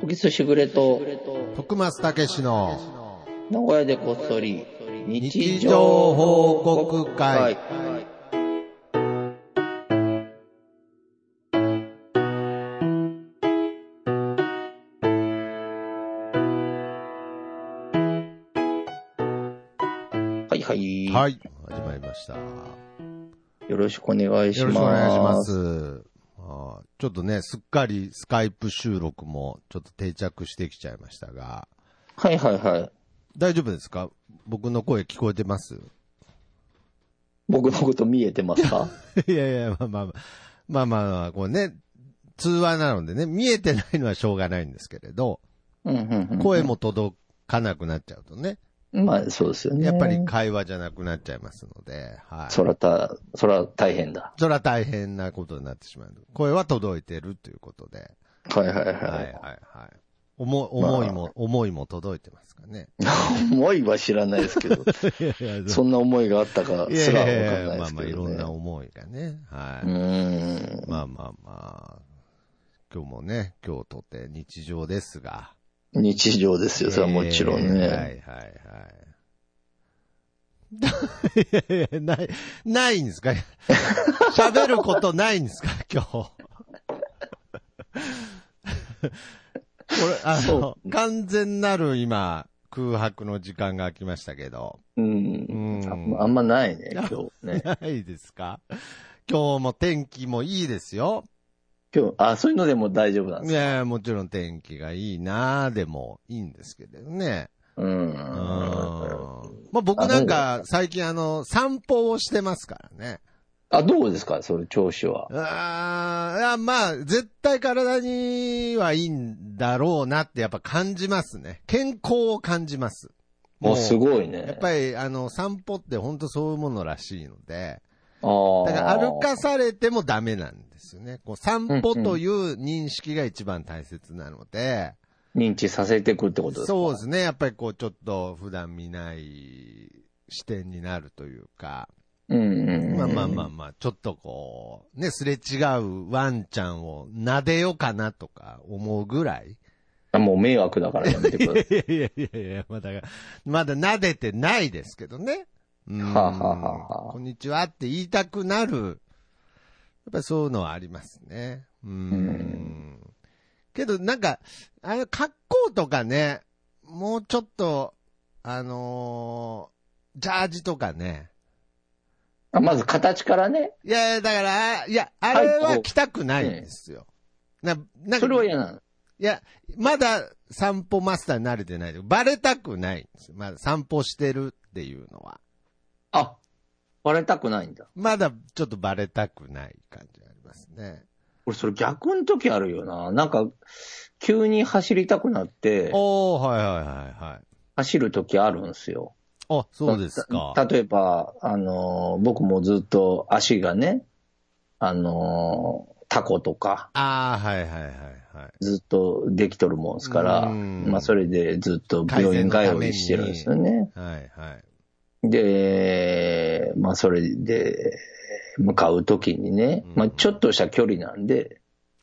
ギスしぐれと徳松たけしの名古屋でこっそり日常報告会。 はいはい。 はい、始まりました。 よろしくお願いします。 よろしくお願いします。ちょっとね、すっかりスカイプ収録もちょっと定着してきちゃいましたが。 はいはいはい。 大丈夫ですか？僕の声聞こえてます？ 僕のこと見えてますか？ いやいや、まあ、こうね、通話なのでね、見えてないのはしょうがないんですけれど、声も届かなくなっちゃうとね。 まあそうですよね。 やっぱり会話じゃなくなっちゃいますので、はい。 そら大変だ。 そら大変なことになってしまう。声は届いてるということで。 はいはいはい。 はいはいはい。思いも届いてますかね。 思いは知らないですけど、そんな思いがあったかすらわかんないですけどね。 まあいろんな思いがね。はい。まあ、今日もね、今日とて日常ですが。 日常ですよ、それはもちろんね。 はい。ないんですか？喋ることないんですか今日。これ、完全なる今、空白の時間が来ましたけど。 あんまないね、今日ね。 ないですか？今日も天気もいいですよ。 そういうのでも大丈夫なんですか？ いや、もちろん天気がいいなでもいいんですけどね。まあ僕なんか最近散歩をしてますからね。 どうですかそれ調子は。 まあ絶対体にはいいんだろうなってやっぱ感じますね。健康を感じます。 もうすごいね。 やっぱり散歩って本当そういうものらしいので。だだから歩かされてもダメなんですよね。こう散歩という認識が一番大切なので。 認知させていくってことですか？ そうですね。やっぱりこうちょっと普段見ない視点になるというか。まあ、ちょっとこう、ね、すれ違うワンちゃんを撫でようかなとか思うぐらい。 もう迷惑だからやめてください。 いや、まだ撫でてないですけどね。こんにちはって言いたくなる。やっぱりそういうのはありますね。けどなんか、格好とかね、もうちょっと、ジャージとかね。 まず形からね。 いや、だから、あれは着たくないんですよ。 それは嫌なの？ いや、まだ散歩マスターに慣れてない。バレたくないんですよ。まだ散歩してるっていうのは。 バレたくないんだ。 まだちょっとバレたくない感じありますね。 俺それ逆の時あるよな。なんか、急に走りたくなって。 はい。 走る時あるんですよ。 そうですか。 例えば、僕もずっと足がね、タコとか。 はい。 ずっとできとるもんですから、まあそれでずっと病院通いしてるんですよね。 はい。 で、まあそれで、向かう時にね、まあちょっとした距離なんで、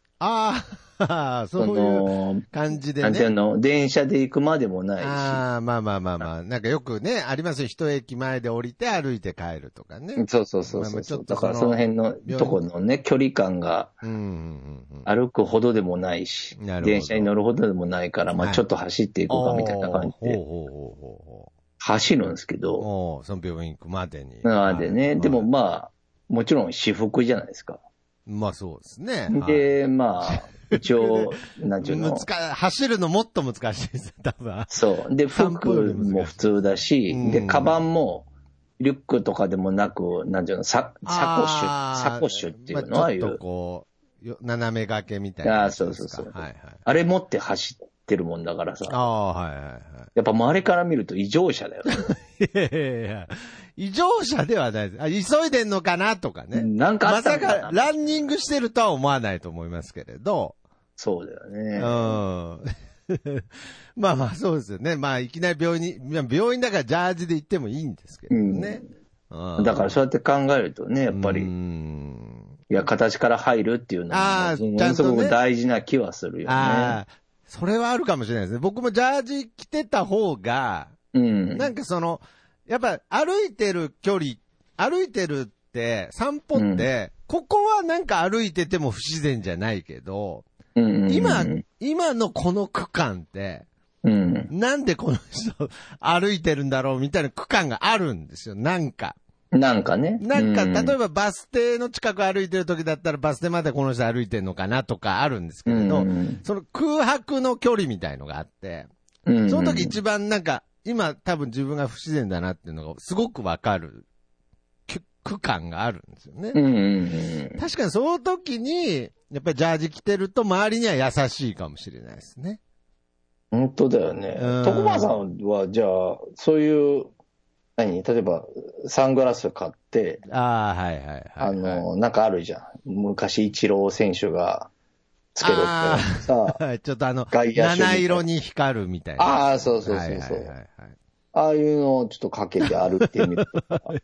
そういう感じでね。 なんていうの、電車で行くまでもないし。 まあ。なんかよくね、ありますよ。一駅前で降りて歩いて帰るとかね。 そう。だからその辺のとこのね、距離感が、歩くほどでもないし、電車に乗るほどでもないから、まあちょっと走っていこうかみたいな感じで。走るんですけど。 その病院行くまでに。 でね、でもまあ、もちろん私服じゃないですか。 まあそうですね。 で、まあ、一応、なんていうの。 走るのもっと難しいです、多分。 そう。で、服も普通だし、で、カバンも、リュックとかでもなく、なんていうの、サコッシュっていうのはちょっとこう、斜め掛けみたいな。 そう。あれ持って走ってるもんだからさ。やっぱ周りから見ると異常者だよね。 異常者ではないです。急いでんのかなとかね。 なんかあったのかな。 まさかランニングしてるとは思わないと思いますけれど。 そうだよね。まあそうですよね。まあいきなり病院だからジャージで行ってもいいんですけどね。 だからそうやって考えるとね、やっぱり。いや、形から入るっていうのは、ものすごく大事な気はするよね。 それはあるかもしれないですね。僕もジャージ着てた方が、なんかやっぱ歩いてるって散歩って、ここはなんか歩いてても不自然じゃないけど、今のこの区間って、なんでこの人歩いてるんだろうみたいな区間があるんですよ、なんかね。例えばバス停の近く歩いてる時だったらバス停までこの人歩いてるのかなとかあるんですけれど、その空白の距離みたいのがあって、その時一番なんか、今多分自分が不自然だなっていうのがすごくわかる区間があるんですよね。確かにその時に、やっぱりジャージ着てると周りには優しいかもしれないですね。 本当だよね。徳間さんはじゃあ、そういう、例えばサングラス買って、なんかあるじゃん。昔イチロー選手がつけろってさ、 ちょっと七色に光るみたいな。 そう。ああいうのをちょっとかけて歩いてみると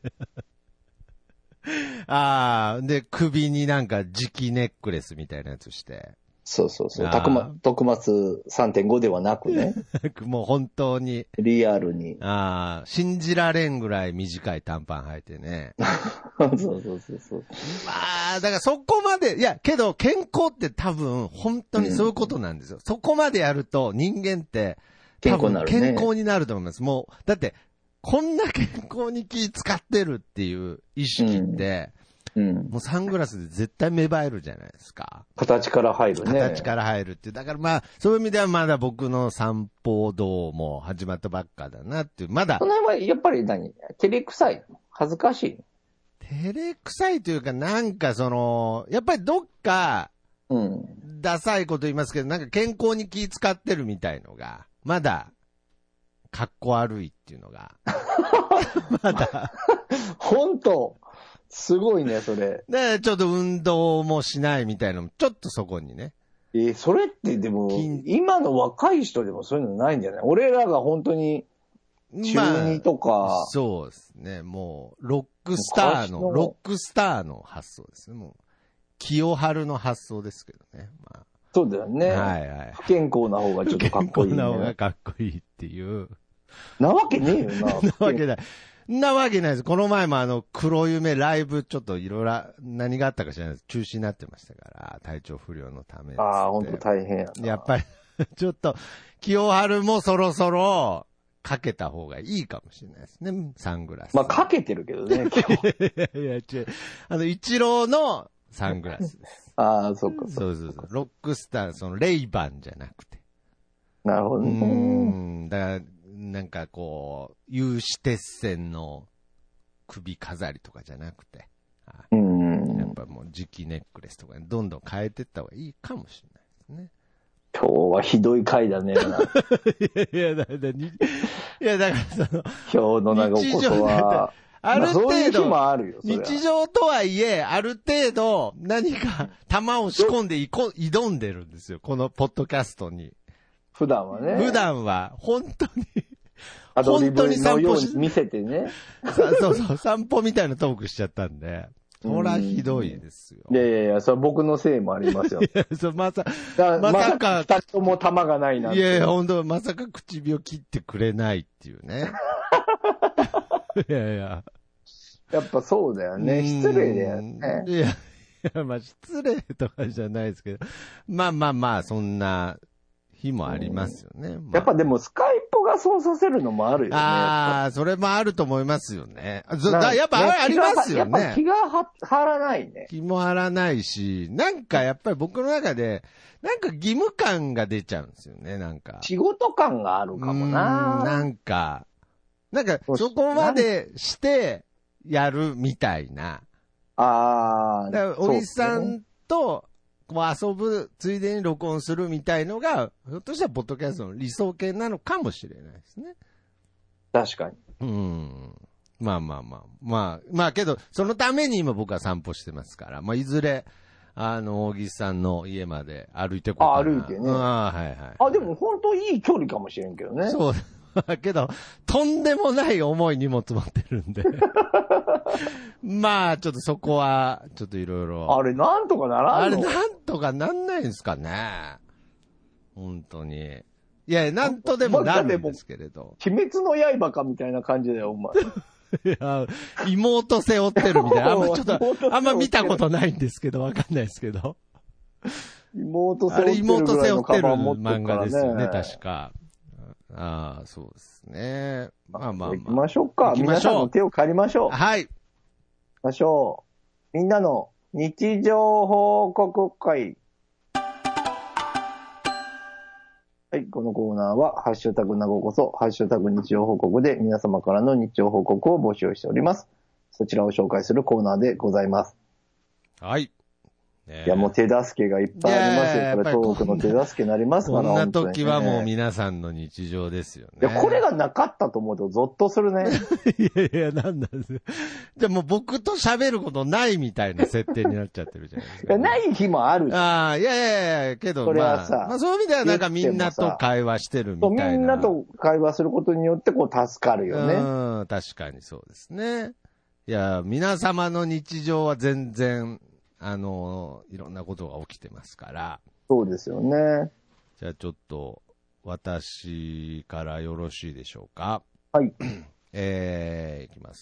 か。で、首になんか磁気ネックレスみたいなやつして。 そう。徳松 3.5 ではなくね。 もう本当に。 リアルに。 信じられんぐらい短い短パン履いてね。 そう。 だからそこまで、いや、けど健康って多分本当にそういうことなんですよ。そこまでやると人間って多分健康になると思います。もう、だって、こんな健康に気使ってるっていう意識って、もうサングラスで絶対芽生えるじゃないですか。 形から入るね。 形から入るっていう。だからそういう意味ではまだ僕の散歩道も始まったばっかだなっていう。まだ。 その辺はやっぱり照れくさい？恥ずかしい？ 照れくさいというか、なんかやっぱりどっか、ダサいこと言いますけど、なんか健康に気使ってるみたいのが、まだ、かっこ悪いっていうのが。まだ。 本当すごいね、それ。 で、ちょっと運動もしないみたいなのも、ちょっとそこにね。 それってでも、今の若い人でもそういうのないんじゃない？俺らが本当に、中2とか、 そうですね。もう、ロックスターの発想ですね。もう、清春の発想ですけどね。 そうだよね。不健康な方がちょっとかっこいい、ね。 不健康な方がかっこいいっていう。 なわけねえよな。 なわけない。なわけないです。この前も黒夢ライブちょっといろいろ何があったか知らないです。中止になってましたから、体調不良のため。 本当大変やな。 やっぱり、ちょっと、清春もそろそろ、かけた方がいいかもしれないですね。サングラス。 かけてるけどね、今日。 いや、違う。イチローのサングラスです。 そっか。 そう。ロックスター、レイバンじゃなくて。 なるほどね。 だから、なんか有刺鉄線の首飾りとかじゃなくて。やっぱもう磁気ネックレスとかにどんどん変えていった方がいいかもしれないですね。 今日はひどい回だね。 いや、だから今日の長こそは、 ある程度、 そういう日もあるよ、 日常とはいえ、ある程度、何か球を仕込んで挑んでるんですよ。このポッドキャストに。 普段はね。 普段は、本当に。 アドリブのように見せてね。 そう、散歩みたいなトークしちゃったんで。ほら、ひどいですよ。 いや、それ僕のせいもありますよ。 まさか、 二つとも玉がないなんて。 いや、本当まさか唇を切ってくれないっていうね。いや。 やっぱそうだよね。失礼だよね。 いや、失礼とかじゃないですけど。そんな日もありますよね。 やっぱでもスカイプがそうさせるのもあるよね。 それもあると思いますよね。やっぱありますよね。 やっぱ気が張らないね。 気も張らないし、なんかやっぱり僕の中で、なんか義務感が出ちゃうんですよね、なんか。 仕事感があるかもな。 なんか、そこまでしてやるみたいな。おじさんと、遊ぶついでに録音するみたいのが、ひょっとしたらポッドキャストの理想形なのかもしれないですね。 確かに。 けど、そのために今僕は散歩してますから、いずれ、大木さんの家まで歩いてこうかな。 歩いてね。でも本当いい距離かもしれんけどね。 そう。けど、とんでもない重い荷物持ってるんで。ちょっとそこは、ちょっといろいろ。 あれ、なんとかならんの？ あれ、なんとかなんないんですかね。 本当に。いや、なんとでもなるんですけれど。 鬼滅の刃かみたいな感じだよ、お前。 いや、妹背負ってるみたいな。あんま見たことないんですけど、わかんないですけど。 妹背負ってる漫画ですよね、確か。ああ、そうですね。まあまあ、 行きましょうか。皆さんの手を借りましょう。 はい。 行きましょう。みんなの日常報告会。はい、このコーナーは、ハッシュタグなごこそ、ハッシュタグ日常報告で皆様からの日常報告を募集しております。そちらを紹介するコーナーでございます。 はい。 いや、もう手助けがいっぱいありますよ。これ、トークの手助けになりますから。 こんな時はもう皆さんの日常ですよね。 いや、これがなかったと思うとゾッとするね。 いやいや、なんなんです。じゃあもう僕と喋ることないみたいな設定になっちゃってるじゃないですか、ね。 いや、ない日もある。 ああ、いやいやいや、けど、それはさ、まあそういう意味ではなんかみんなと会話してるみたいな。 みんなと会話することによってこう助かるよね。 うん、確かにそうですね。いや、皆様の日常は全然、いろんなことが起きてますから。 そうですよね。 じゃあちょっと、私からよろしいでしょうか。 はい。いきます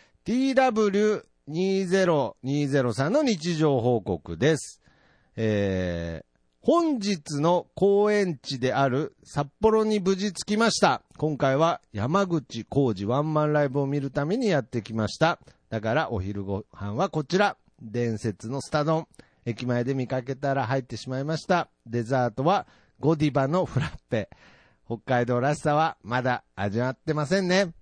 。TW20203 の日常報告です。本日の公演地である札幌に無事着きました。今回は山口浩二ワンマンライブを見るためにやってきました。だからお昼ご飯はこちら。伝説のスタ丼。駅前で見かけたら入ってしまいました。デザートはゴディバのフラッペ。北海道らしさはまだ味わってませんね。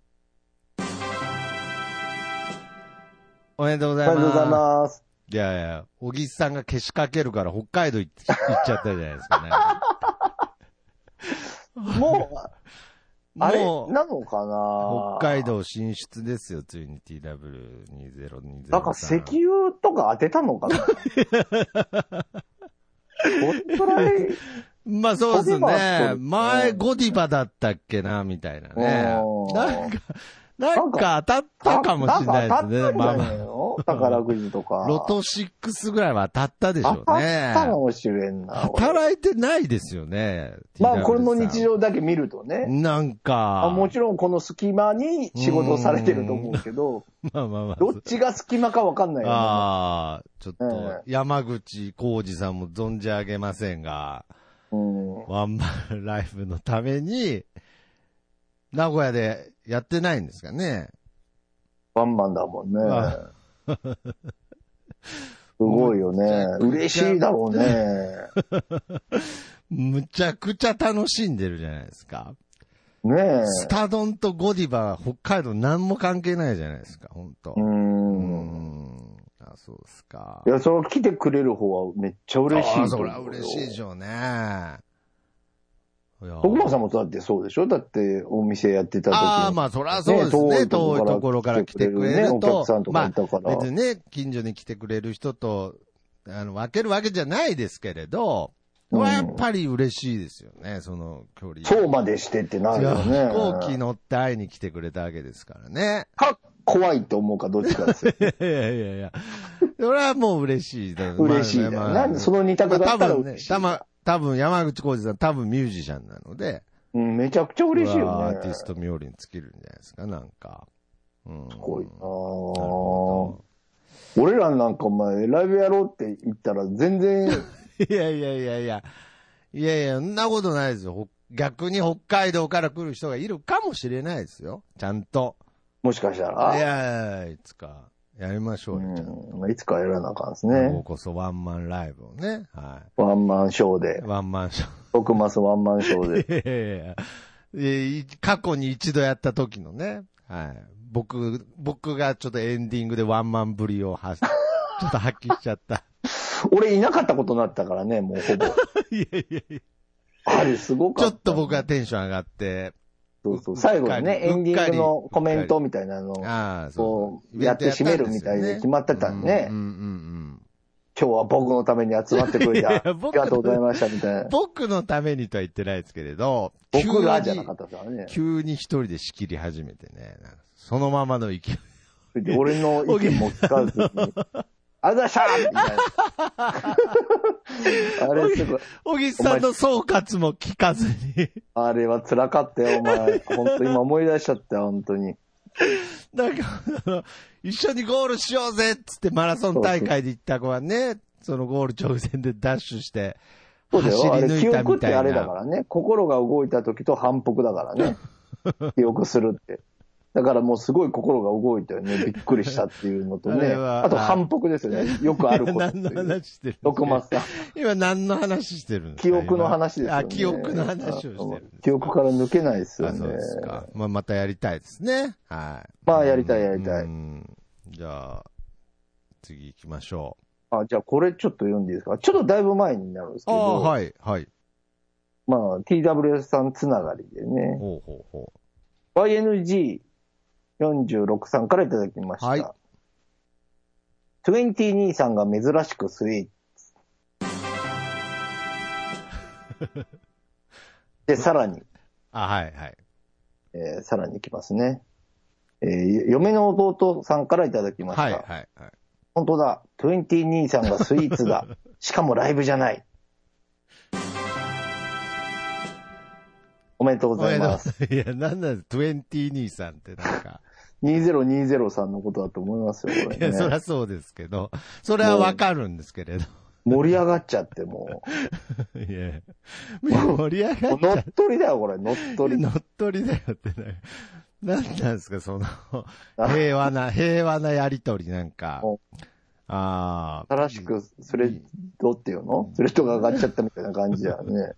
おめでとうございます。 おめでとうございます。 いやいや、小木さんがけしかけるから北海道行っちゃったじゃないですかね。もう、あれなのかな、 北海道進出ですよ、ついに TW2020。 なんか石油とか当てたのかなどっくらいまあそうですね。前ゴディバだったっけな、みたいなね。なんか当たったかもしれないですね。 まあまあ。宝くじとか。 ロト6ぐらいは当たったでしょうね。 当たったかもしれんな。 働いてないですよね。 まあこれの日常だけ見るとね。 なんか。 もちろんこの隙間に仕事をされてると思うけど。 まあまあまあ。 どっちが隙間かわかんないよね。 ああ、ちょっと、山口浩二さんも存じ上げませんが、ワンマンライブのために、名古屋でやってないんですかね。 ワンマンだもんね。すごいよね。嬉しいだろうね。 むちゃくちゃ楽しんでるじゃないですか。 ねえ。 スタ丼とゴディバは北海道何も関係ないじゃないですか、本当。あ、そうですか。 いや、それ来てくれる方はめっちゃ嬉しい。 そりゃ嬉しいでしょうね。 徳間さんもだってそうでしょ？だってお店やってた時に。 ああ、まあそりゃそうですね。遠いところから来てくれると。 お客さんとかいたから。 まあ、別にね、近所に来てくれる人と、分けるわけじゃないですけれど、やっぱり嬉しいですよね、その距離。 そうまでしてってなるよね。 飛行機乗って会いに来てくれたわけですからね。 怖いと思うかどっちかですよ。 いや。それはもう嬉しい。 嬉しいだよ。なんでその二択だったら嬉しい。 多分山口浩二さん多分ミュージシャンなので。 めちゃくちゃ嬉しいよね。 アーティスト冥利に尽きるんじゃないですか、なんか。 すごいな俺らなんかお前ライブやろうって言ったら全然。 いや、そんなことないですよ。逆に北海道から来る人がいるかもしれないですよ。ちゃんと。 もしかしたら。 いや、いつかやりましょうよ、ちゃんと。 いつかやらなあかんですね。 ここそワンマンライブをね。はい。 ワンマンショーで。 ワンマンショー。 徳マスワンマンショーで。過去に一度やった時のね。はい。僕がちょっとエンディングでワンマンぶりをちょっと発揮しちゃった。 俺いなかったことになったからね、もうほぼ。 いや。 あれすごかった。 ちょっと僕はテンション上がって。 そう。最後にね、エンディングのコメントみたいなのを、こう、やって締めるみたいで決まってたんね。今日は僕のために集まってくれてありがとうございましたみたいな。 僕のためにとは言ってないですけれど、 僕らじゃなかったからね。 急に一人で仕切り始めてね、そのままの勢い。 俺の意見も聞かずに。 あざしゃーみたいな。あれすごい。 小木さんの総括も聞かずに。 あれは辛かったよ、お前。本当今思い出しちゃったよ、本当に。 なんか、一緒にゴールしようぜっつってマラソン大会で行った子はね、そのゴール直前でダッシュして、走り抜いたみたいな。 記憶ってあれだからね。心が動いた時と反復だからね。記憶するって。だからもうすごい心が動いたよね。びっくりしたっていうのとね。あと反復ですよね。よくあること。 何の話してる徳松さん。 今何の話してるんですか？記憶の話ですよね。 あ、記憶の話をしてるんです。 記憶から抜けないですよね。 そうですか。まあ、またやりたいですね。はい。 まあ、やりたい。 じゃあ、次行きましょう。あ、じゃあこれちょっと読んでいいですか？ちょっとだいぶ前になるんですけど。 はい、はい。 まあ、TWS さんつながりでね。YNG46 さんからいただきました。はい。22さんが珍しくスイーツ。で、さらに。 はい。 さらにいきますね。嫁の弟さんからいただきました。 はい。 本当だ。22さんがスイーツだ。しかもライブじゃない。おめでとうございます。 いや、なんなんです 22さんってなんか。 2020さんのことだと思いますよ、これ、ね。 いや、そりゃそうですけど。それはわかるんですけれど。 盛り上がっちゃってもう。いや、盛り上がっちゃって。 乗っ取りだよ、これ、乗っ取り。 乗っ取りだよってね。なんなんですか、その、平和なやりとりなんか。 新しく、スレッドっていうの？スレッドが上がっちゃったみたいな感じだよね。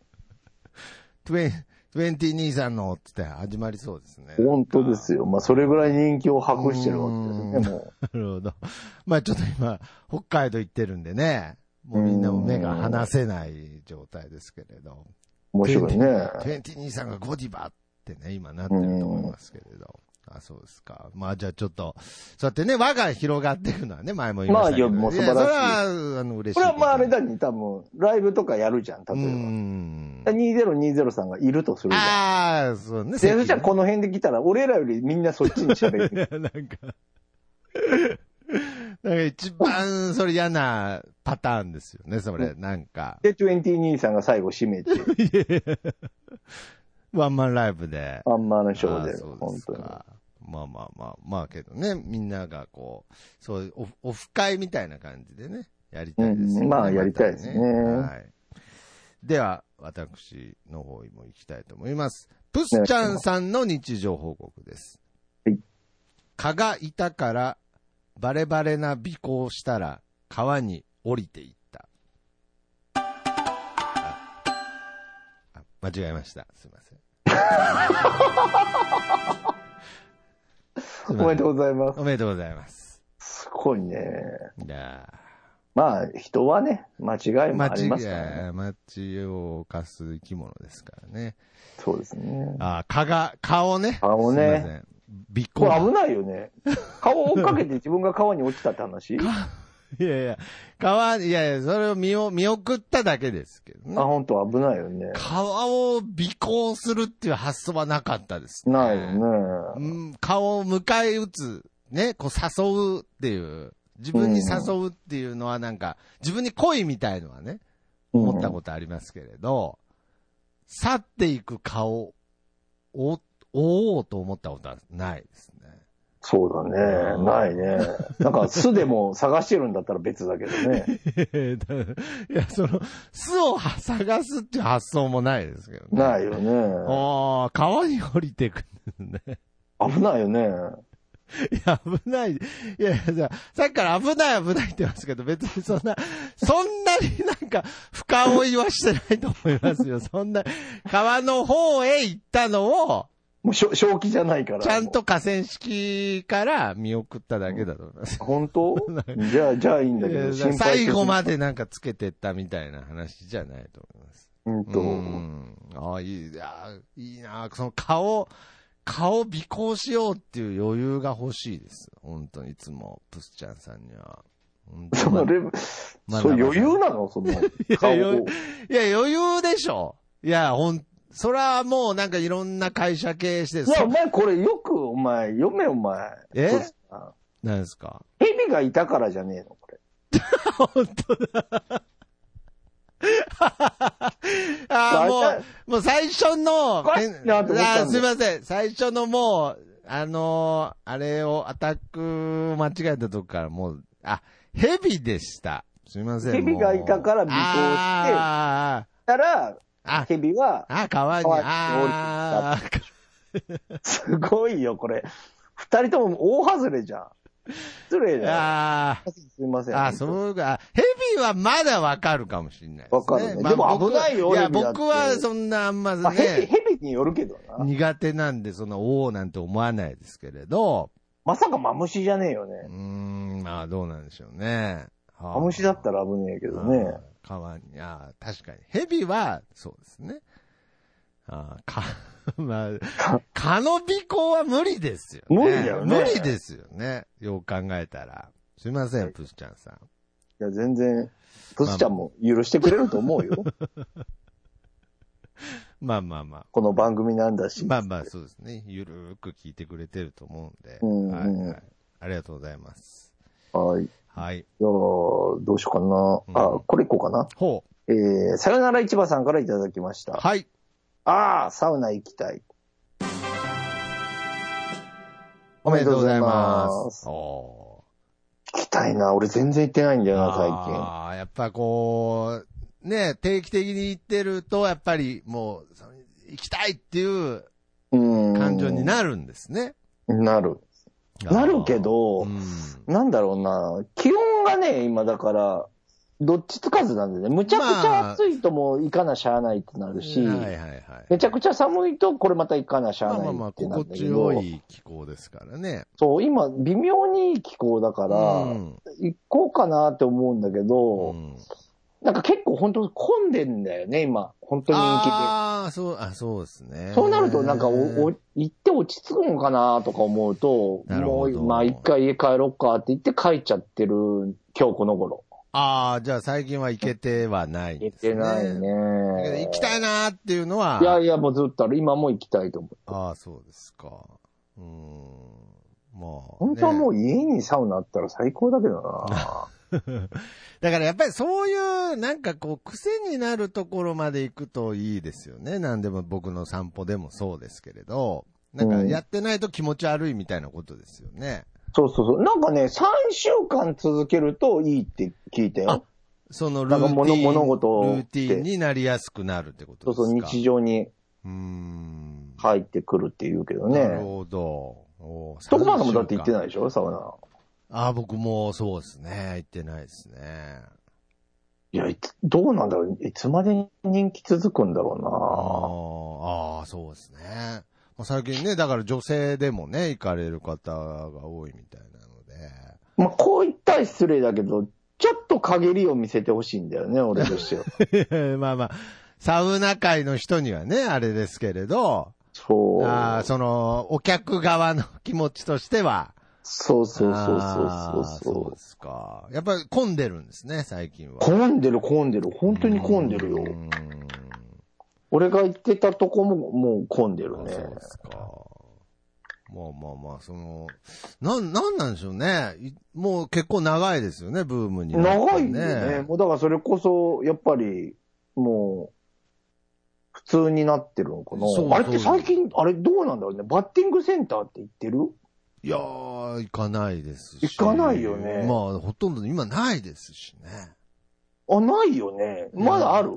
22さんのって始まりそうですね。 本当ですよ。まあ、それぐらい人気を博してるわけですね、もう。 なるほど。まあ、ちょっと今、北海道行ってるんでね、もうみんなも目が離せない状態ですけれど。 面白いね。 22さんがゴディバってね、今なってると思いますけれど。あ、そうですか。まあじゃあちょっと、そうやってね、輪が広がっていくのはね、前も言いましたけど。 まあ、もう素晴らしい。それは、嬉しい。 これはまああれだに多分、ライブとかやるじゃん、例えば。2020さんがいるとするじゃん。 ああ、そうね。 そしたらこの辺で来たら、俺らよりみんなそっちに喋る。 なんか一番それ嫌なパターンですよね、それ、なんか。 で、22さんが最後締めて。 ワンマンライブで。 ワンマンのショーで、本当に。 まあけどね、みんながこう、そういうオフ会みたいな感じでね、やりたいですね。 まあやりたいですね。はい。 では、私の方にも行きたいと思います。プスちゃんさんの日常報告です。 はい。 蚊がいたから、バレバレな尾行したら、川に降りていった。間違えました。すいません。 おめでとうございます。 おめでとうございます。 すごいね。まあ、人はね、間違いもありますからね。 街を犯す生き物ですからね。 そうですね。 顔ね。 顔ね。 尾行。 これ危ないよね。顔を追っかけて自分が川に落ちたって話いや、それを見送っただけですけどね。 本当危ないよね。 川を尾行するっていう発想はなかったですね。 ないよね。 顔を迎え撃つ、ね、こう誘うっていう、自分に誘うっていうのはなんか、自分に恋みたいのはね、思ったことありますけれど、去っていく顔を追おうと思ったことはないですね。 そうだね。ないね。なんか巣でも探してるんだったら別だけどね。 いや、巣を探すっていう発想もないですけどね。 ないよね。 川に降りてくるね。 危ないよね。 いや、危ない。いや、さっきから危ないって言いますけど、別にそんなになんか、深追いはしてないと思いますよ。そんな、川の方へ行ったのを、 もう正気じゃないから。 ちゃんと河川敷から見送っただけだと思います。 本当？じゃあいいんだけど、 最後までなんかつけてったみたいな話じゃないと思います。いいな。その顔尾行しようっていう余裕が欲しいです。本当にいつも、プスちゃんさんには。 そう余裕なのその顔を。 いや、余裕でしょ。いや、それはもうなんかいろんな会社経営してる。 いや、お前これよく、読めお前。 何ですか？ 蛇がいたからじゃねえのこれ。 本当だ。もう最初の、すいません。最初のもう、あれをアタック間違えたとこからもう、蛇でした。すみません。 蛇がいたから尾行して、たら、蛇は、 川に降りてきた。すごいよ、これ。二人とも大外れじゃん。失礼だよ。すみません。 そうか。蛇はまだわかるかもしれないですね。 わかるね。でも危ないよ、 いや、僕はそんなあんまね。 蛇によるけどな。 苦手なんで、おーなんて思わないですけれど。 まさかマムシじゃねえよね。 どうなんでしょうね。 マムシだったら危ねえけどね。 川に、確かに。蛇は、そうですね。蚊の尾行は無理ですよね。 無理だよね。 無理ですよね。よく考えたら。すいません、プスちゃんさん。 いや、全然、プスちゃんも許してくれると思うよ。 まあ。 この番組なんだし。 そうですね。ゆるーく聞いてくれてると思うんで。はい。ありがとうございます。 はい。 はい。 どうしようかな。これいこうかな。 ほう。 さよなら市場さんからいただきました。 はい。 サウナ行きたい。 おめでとうございます。 行きたいな。俺全然行ってないんだよな、最近。 やっぱね、定期的に行ってると、やっぱりもう、行きたいっていう感情になるんですね。 なるけど、なんだろうな。気温がね、今だから、どっちつかずなんでね。むちゃくちゃ暑いともう行かなしゃあないってなるし、めちゃくちゃ寒いとこれまた行かなしゃあないってなるんだけど。 心地よい気候ですからね。 そう、今微妙にいい気候だから、行こうかなって思うんだけど、なんか結構本当混んでんだよね、今。本当に人気で。 そうですね。 そうなるとなんか行って落ち着くのかなとか思うと、もう一回家帰ろっかって言って帰っちゃってる今日この頃。 じゃあ最近は行けてはないんですね。 行けないね。 行きたいなっていうのは。 いや、もうずっと今も行きたいと思う。 そうですか。 本当はもう家にサウナあったら最高だけどな。 だからやっぱりそういうなんか癖になるところまで行くといいですよね。なんでも僕の散歩でもそうですけれど、なんかやってないと気持ち悪いみたいなことですよね。 そう。なんかね、3週間続けるといいって聞いてよ。 そのルーティンになりやすくなるってことですか。 そう、日常に入ってくるって言うけどね。 なるほど。 徳間さんもだって行ってないでしょ、サウナ。 僕もそうですね。行ってないですね。 いや、どうなんだろう。いつまで人気続くんだろうな。そうですね。最近ね、だから女性でもね、行かれる方が多いみたいなので。 こう言ったら失礼だけど、ちょっと陰りを見せてほしいんだよね、俺としては。サウナ界の人にはね、あれですけれど。 そう。 お客側の気持ちとしては。 そう。 そうですか。やっぱり混んでるんですね、最近は。 混んでる。本当に混んでるよ。俺が行ってたとこももう混んでるね。 そうですか。なんなんでしょうね。もう結構長いですよね、ブームに、ね。 長いね。もうだからそれこそ、やっぱり、もう、普通になってるのかな。あれって最近、どうなんだろうね。バッティングセンターって行ってる？ いやー、行かないですし。 行かないよね。 ほとんど今ないですしね。 ないよね。まだある？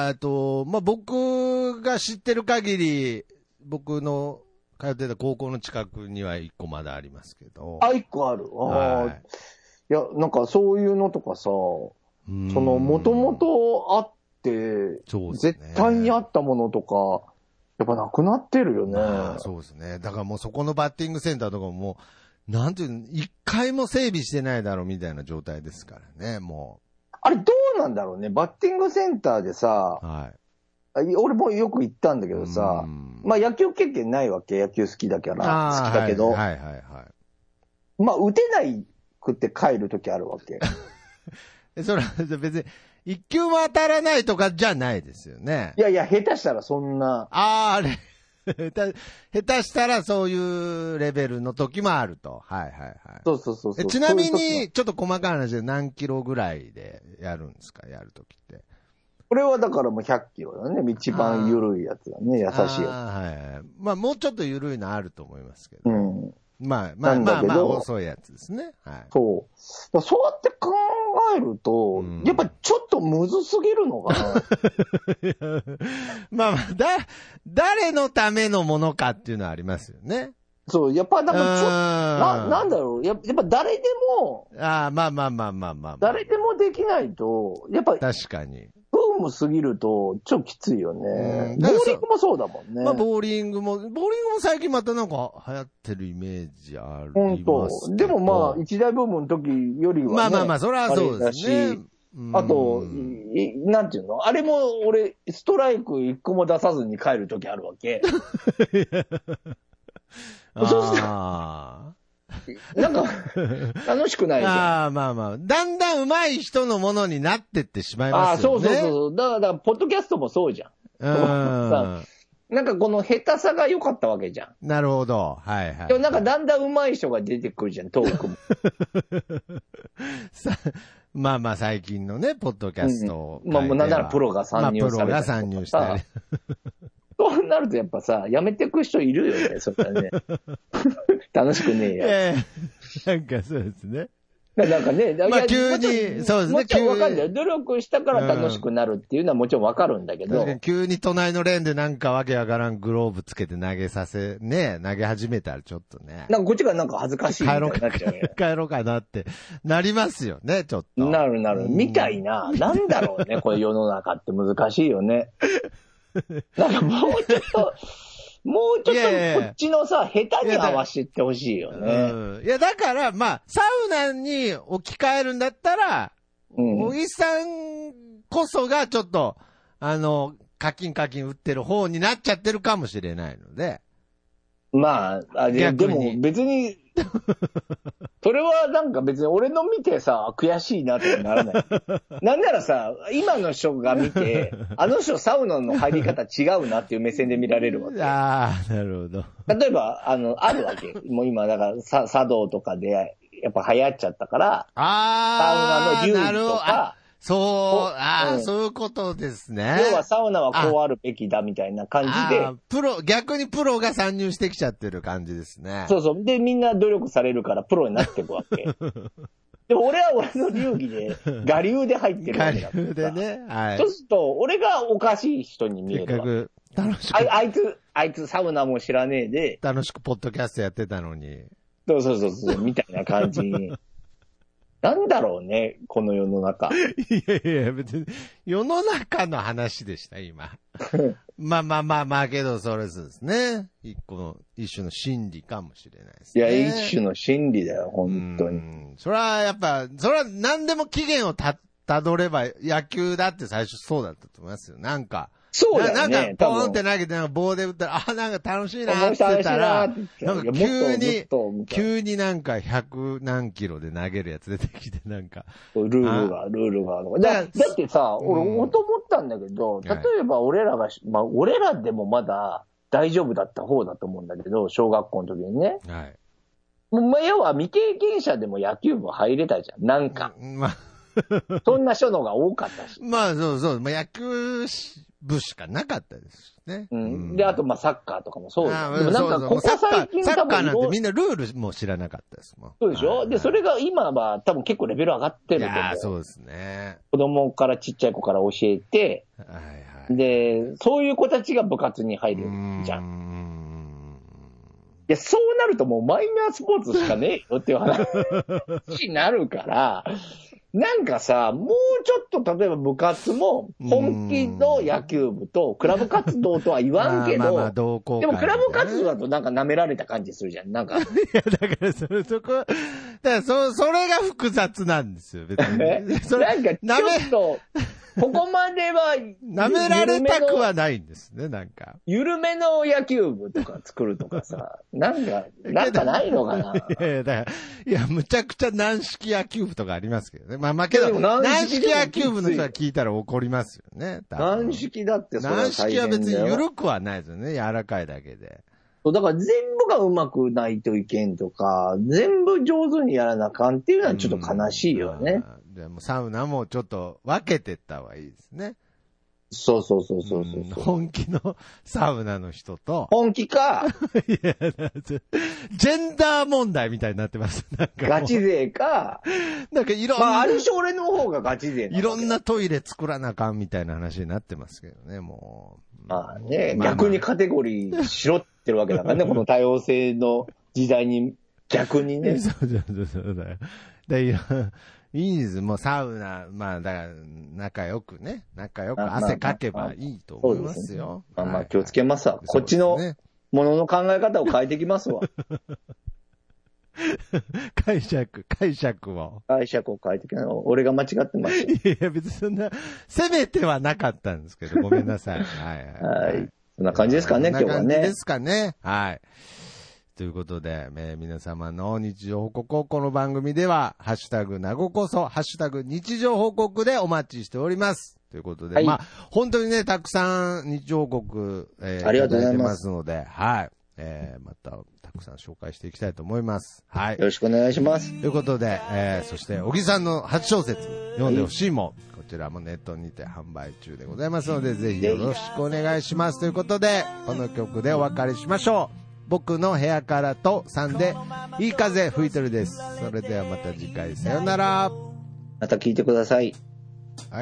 僕が知ってる限り、僕の通ってた高校の近くには1個まだありますけど。 1個ある。いや、なんかそういうのとかさ、もともとあって、絶対にあったものとか、やっぱなくなってるよね。 そうですね。だからもうそこのバッティングセンターとかもなんていうの、一回も整備してないだろうみたいな状態ですからね、もう。 あれどうなんだろうね。バッティングセンターでさ、俺もよく行ったんだけどさ、野球経験ないわけ。野球好きだから好きだけど。打てないくって帰るときあるわけ。 それは別に、一球も当たらないとかじゃないですよね。 いや、下手したらそんな。 あれ。 下手したらそういうレベルの時もあると。はいはいはい。 そうそうそうそう。 ちなみに、ちょっと細かい話で何キロぐらいでやるんですか、やる時って。 これはだからもう100キロだね。一番緩いやつだね。優しいやつ。 はい。まあもうちょっと緩いのあると思いますけど。 うん。 まあ、遅いやつですね。はい。 そう。そうやって考えると、やっぱちょっとむずすぎるのかな。 まあ、誰のためのものかっていうのはありますよね。 そう、やっぱなんだろう。やっぱ誰でも、 まあ。 誰でもできないと、やっぱ確かに。 ブームすぎると、ちょっときついよね。ボーリングもそうだもんね。 まあ、ボーリングも最近またなんか流行ってるイメージありますけど。本当。 でもまあ、一大ブームの時よりはね。 まあ、それはそうですね。 あと、なんていうの？あれも俺、ストライク一個も出さずに帰る時あるわけ。そうすると、なんか、楽しくないじゃん。 まあ。だんだん上手い人のものになってってしまいますよね。 そう。だから、ポッドキャストもそうじゃん。なんかこの下手さが良かったわけじゃん。 なるほど。はいはい。 でもなんかだんだん上手い人が出てくるじゃん、トークも。 まあ最近のね、ポッドキャスト。 まあもうなんならプロが参入されたりとか。 プロが参入したり。 そうなるとやっぱさ、やめてく人いるよね、それはね。楽しくねえや。 なんかそうですね。 なんかね、 まあ急に、そうですね。 もちろんわかるんだよ。努力したから楽しくなるっていうのはもちろんわかるんだけど。 急に隣のレーンでなんかわけわからんグローブつけて投げ始めたらちょっとね。 なんかこっちがなんか恥ずかしいみたいになっちゃうね。 帰ろうかなってなりますよね、ちょっと。 なる。みたいな。なんだろうね、これ世の中って難しいよね。なんかもうちょっとこっちのさ、下手に合わせてほしいよね。 いや、だから、まあ、サウナに置き換えるんだったら、小木さんこそがちょっと、カキン打ってる方になっちゃってるかもしれないので。 まあ、でも別に、それはなんか別に俺の見てさ、悔しいなってならない。なんならさ、今の人が見て、あの人サウナの入り方違うなっていう目線で見られるわけ。 なるほど。 例えば、あるわけ。もう今、だから茶道とかで、やっぱ流行っちゃったから、サウナの流儀とか、 そう、そういうことですね。 要はサウナはこうあるべきだみたいな感じで。 逆にプロが参入してきちゃってる感じですね。 そう。で、みんな努力されるからプロになっていくわけ。でも俺は俺の流儀で、我流で入ってるわけだから。我流でね。はい。そうすると、俺がおかしい人に見えるわけ。結局、楽しく。あいつサウナも知らねえで。 楽しくポッドキャストやってたのに。 そう、みたいな感じに。なんだろうね、この世の中。 いや、別に、世の中の話でした、今。まあ、けど、それですね。一種の真理かもしれないですね。 いや、一種の真理だよ、本当に。 それは何でも起源をたどれば、野球だって最初そうだったと思いますよ。なんか。 そうだよね。 なんか、ポーンって投げて、棒で打ったら、なんか楽しいなって言ったら、なんか急になんか100何キロで投げるやつ出てきて、なんか。 ルールが。だってさ、俺、思ったんだけど、例えば俺らでもまだ大丈夫だった方だと思うんだけど、小学校の時にね。はい。要は未経験者でも野球部入れたじゃん。なんか。そんな人の方が多かったし。 まあ、そう。野球部しかなかったですね。 で、あと、サッカーとかもそうだ。でもなんか、ここ最近サッカーなんてみんなルールも知らなかったですもん。 そうでしょ？で、それが今は多分結構レベル上がってると思う。いや、 そうですね。 子供からちっちゃい子から教えて、で、そういう子たちが部活に入るじゃん。いや、そうなるともうマイナースポーツしかねえよっていう話になるから、なんかさ、もうちょっと例えば部活も本気の野球部とクラブ活動とは言わんけど、でもクラブ活動だとなんか舐められた感じするじゃん。なんか。いや、だからそれが複雑なんですよ、別に。 なんかちょっと、 ここまでは、 舐められたくはないんですね、なんか。 緩めの野球部とか作るとかさ、なんかないのかな。 いや、むちゃくちゃ軟式野球部とかありますけどね。まあけど、軟式野球部の人が聞いたら怒りますよね。 軟式だってそれは軟式は別に緩くはないですよね、柔らかいだけで。 だから全部がうまくないといけんとか、全部上手にやらなあかんっていうのはちょっと悲しいよね。 でもサウナもちょっと分けてった方がいいですね。 そう。 本気のサウナの人と。 本気か。 いや、ジェンダー問題みたいになってます。なんかガチ勢か。 なんかいろんな。 まあ、ある種俺の方がガチ勢。 いろんなトイレ作らなあかんみたいな話になってますけどね、もう。まあね、逆にカテゴリーしろってるわけだからね、この多様性の時代に逆にね。 そうだよ。いいです。もうサウナ、まあだから仲良く汗かけばいいと思いますよ。 まあ気をつけますわ。こっちのものの考え方を変えてきますわ。 解釈を変えてきます。俺が間違ってます。 いや別にそんな、責めてはなかったんですけど、ごめんなさい。 はい。そんな感じですかね、今日はね。 そんな感じですかね。はい。ということで、皆様の日常報告をこの番組では、ハッシュタグなごこそ、ハッシュタグ日常報告でお待ちしております。ということで、はい、まあ、本当にね、たくさん日常報告、 ありがとうございますので、はい。また、たくさん紹介していきたいと思います。はい。 よろしくお願いします。 ということで、そして、小木さんの初小説、読んでほしいもん、こちらもネットにて販売中でございますので、ぜひよろしくお願いします。ということで、この曲でお別れしましょう。僕の部屋からと3でいい風吹いてるです。それではまた次回さよなら。 また聞いてください。 はい。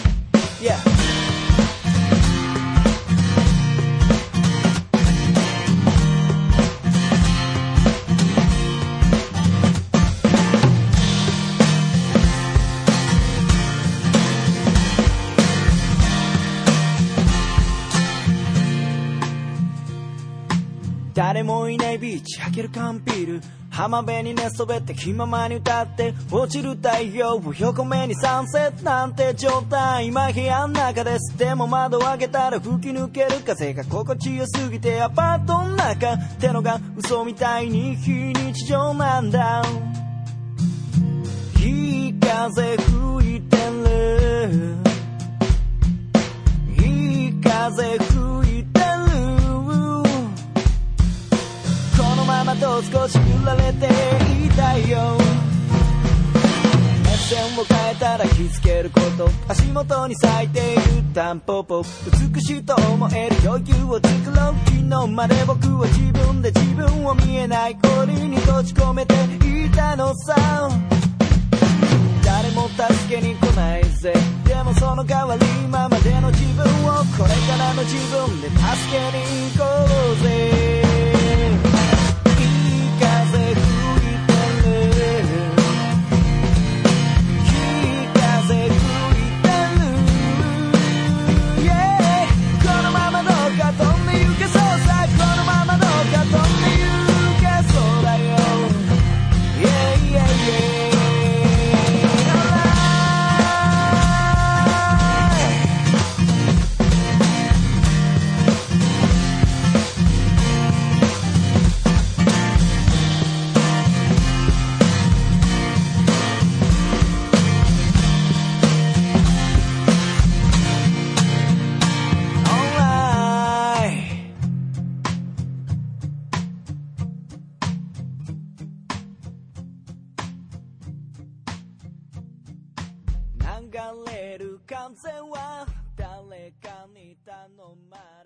誰もいないビーチ開ける缶ビール浜辺に寝そべって気ままに歌って落ちる太陽を横目にサンセットなんて状態今部屋の中ですでも窓を開けたら吹き抜ける風が心地よすぎてアパートの中ってのが嘘みたいに非日常なんだいい風吹いてるいい風吹いてるこのままと少し揺られていたいよ目線を変えたら気づけること足元に咲いているタンポポ美しいと思える余裕を作ろう昨日まで僕は自分で自分を見えない氷に閉じ込めていたのさ誰も助けに来ないぜでもその代わり今までの自分をこれからの自分で助けに行こうぜ流れる風は誰かに頼まれ